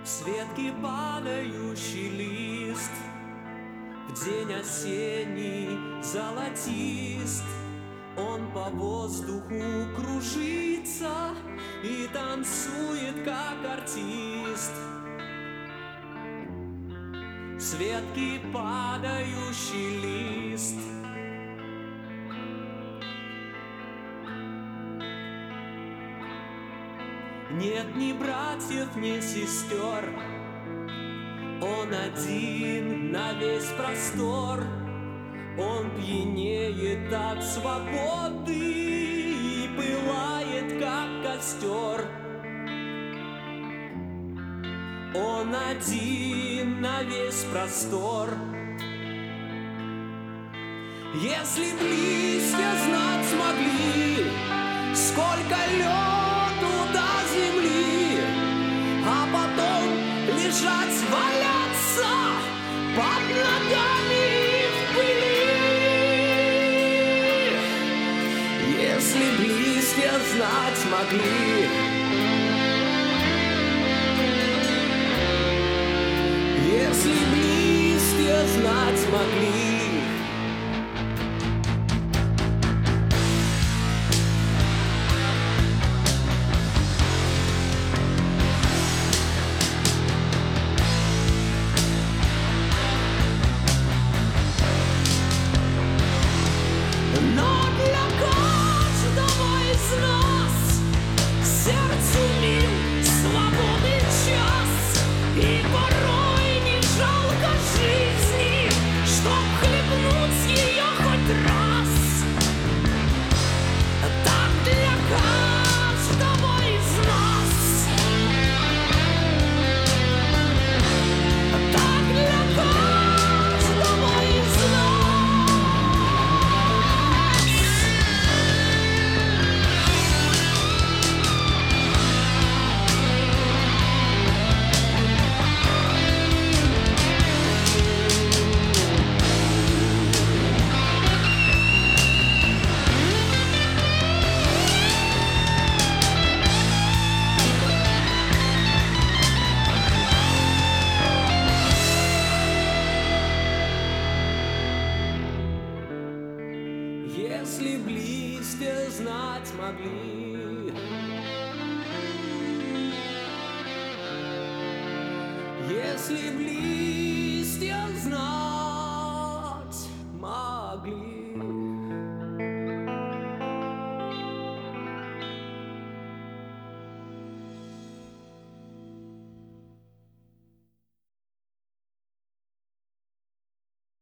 с ветки падающий лист, в день осенний золотист. Он по воздуху кружится и танцует, как артист. С ветки падающий лист. Нет ни братьев, ни сестер, он один на весь простор. Он пьянеет от свободы и пылает, как костер. Он один на весь простор. Если б листья знать смогли, сколько лёту до земли, а потом лежать, валяться под ногами в пыли. Если б листья знать могли, если б листья знать могли. Если б листья знать могли, если б листья знать могли.